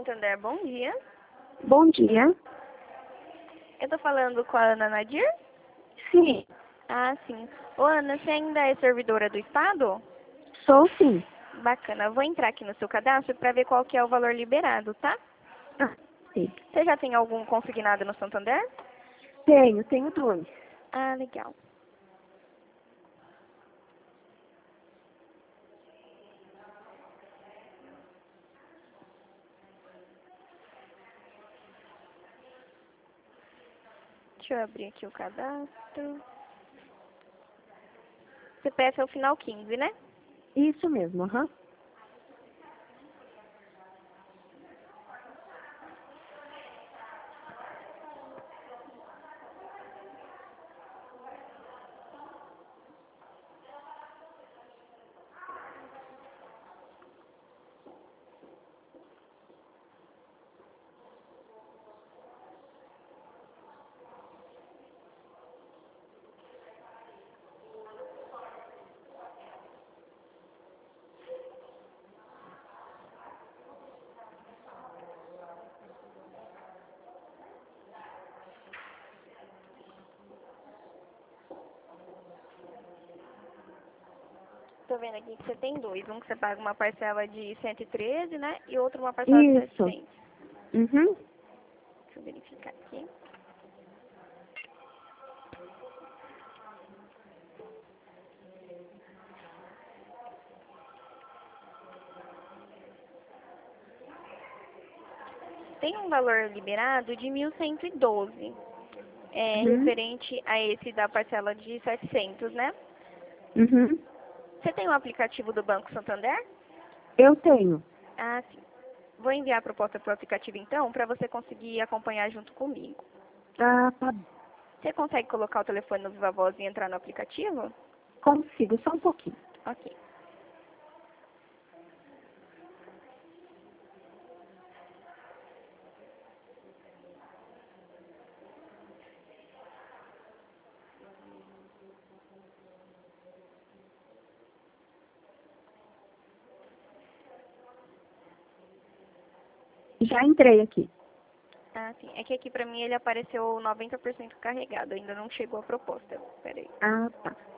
Santander, bom dia. Bom dia. Eu tô falando com a Ana Nadir? Sim, Ah, sim. Ô, Ana, você ainda é servidora do Estado? sou sim. Bacana. Eu vou entrar aqui no seu cadastro para ver qual que é o valor liberado, tá? Ah, sim. Você já tem algum consignado no Santander? Tenho dois. Ah, legal. Deixa eu abrir aqui o cadastro. CPF é o final 15, né? Isso mesmo, aham. Tô vendo aqui que você tem dois. Um que você paga uma parcela de 113, né? E outro uma parcela de Isso. 700. Uhum. Deixa eu verificar aqui. Tem um valor liberado de 1.112. Uhum. Referente a esse da parcela de 700, né? Uhum. Você tem o aplicativo do Banco Santander? Eu tenho. Ah, sim. Vou enviar a proposta para o aplicativo então, para você conseguir acompanhar junto comigo. Ah, tá bom. Você consegue colocar o telefone no Viva Voz e entrar no aplicativo? Consigo, só um pouquinho. Ok. Já entrei aqui. Ah, sim. É que aqui para mim ele apareceu 90% carregado, ainda não chegou a proposta. Peraí. Ah, tá.